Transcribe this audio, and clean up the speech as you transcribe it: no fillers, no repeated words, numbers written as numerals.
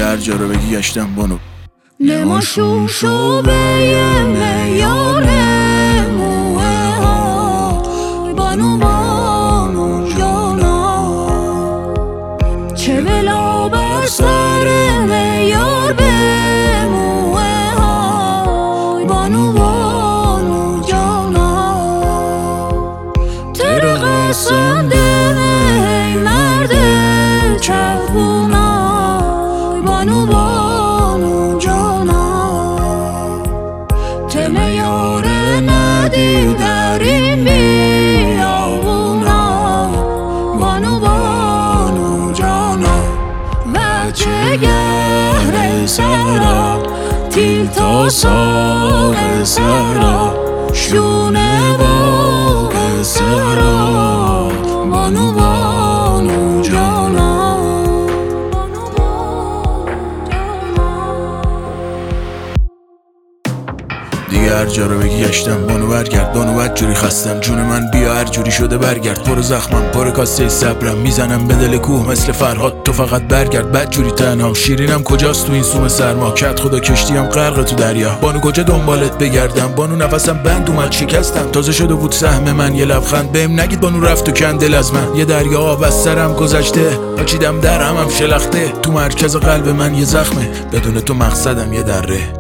هر جا رو بگی گشتم بانو نماشون شو به میاره موه ها بانو بانو جانا چه بلا بر سر میار به موه ها بانو بانو جانا تر قسم ده مرد چرخونا بانو بانو جانا تل یاره ندی در این بیابونا بانو بانو جانا وچه گهر سرا تیل تا ساق سرا شونه باغ سرا بانو بانو جانا دیگه هر جا رو بگی گشتم بانو برگرد بانو بد جوری خستم جون من بیا هر جوری شده برگرد پر زخمم پر کاسه صبرم میزنم به دل کوه مثل فرهاد تو فقط برگرد بد جوری تنهام شیرینم کجاست تو این سوم سرما کت خدا کشتیم غرق تو دریا بانو کجا دنبالت بگردم بانو نفسم بند اومد شکستم تازه شده بود سهم من یه لبخند بهم نگید بانو رفت و کند دل از من یه دریا آب از سرم گذشته پاچیدم در همم شلخته تو مرکز قلب من یه زخمه بدون تو مقصدم یه دره